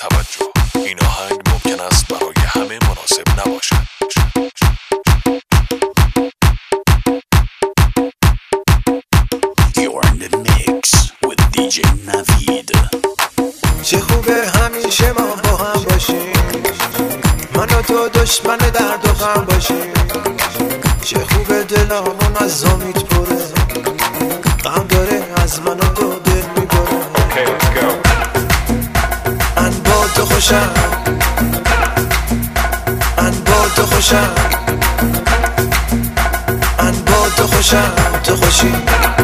توجه، این آهنگ ممکن است برای همه مناسب نباشد. You're in the mix with DJ Navid. چه خوبه همیشه ما با هم باشیم، من و تو دشمن درد و غم باشیم. چه خوبه دلامون از امید پره، غم داره از من و تو دل میبره. من با تو خوشم، من با تو خوشم، من با تو خوشم، تو خوشی.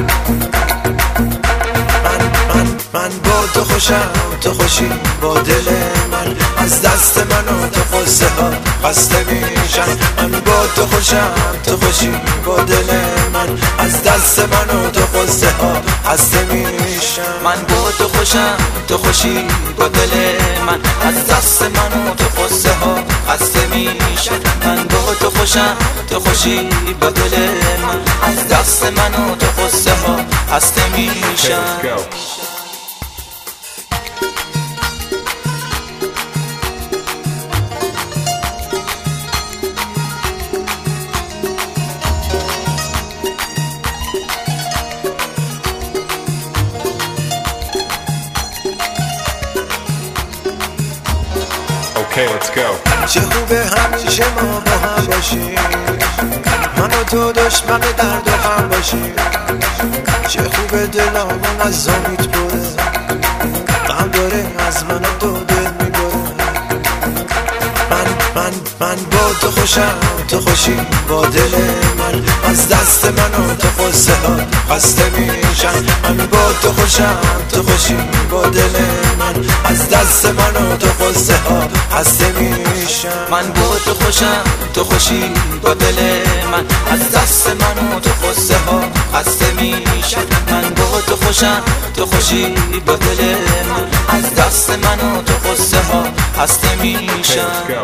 من با تو خوشم، تو خوشی. با دل من از دست من و تو قصه ها خسته میشن. من با تو خوشم، تو خوشی. با دل من از دست من و تو قصه ها خسته میشن. من با تو خوشم، تو خوشی. با دل من از دست من و تو قصه ها خسته میشن. من با تو خوشم، تو خوشی. با دل من از دست من و تو قصه ها خسته میشن. Let's go. چه خوبه همیشه ما با هم باشیم، من و تو دشمن درد و غم باشیم. چه خوبه دلامون از امید پره، غم داره از من و تو دل میبره. من با تو خوشم، تو خوشی. با دل من از دست من و تو قصه ها خسته میشن. من با تو خوشم، تو خوشی. با دل من از دست من و تو قصه ها خسته میشن. من با تو خوشم، تو خوشی. با دل من از دست من و تو قصه ها خسته میشن. من با تو خوشم، تو خوشی. با دل من از دست من و تو قصه ها خسته میشن.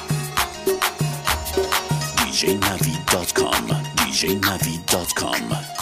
DJNavid.com DJNavid.com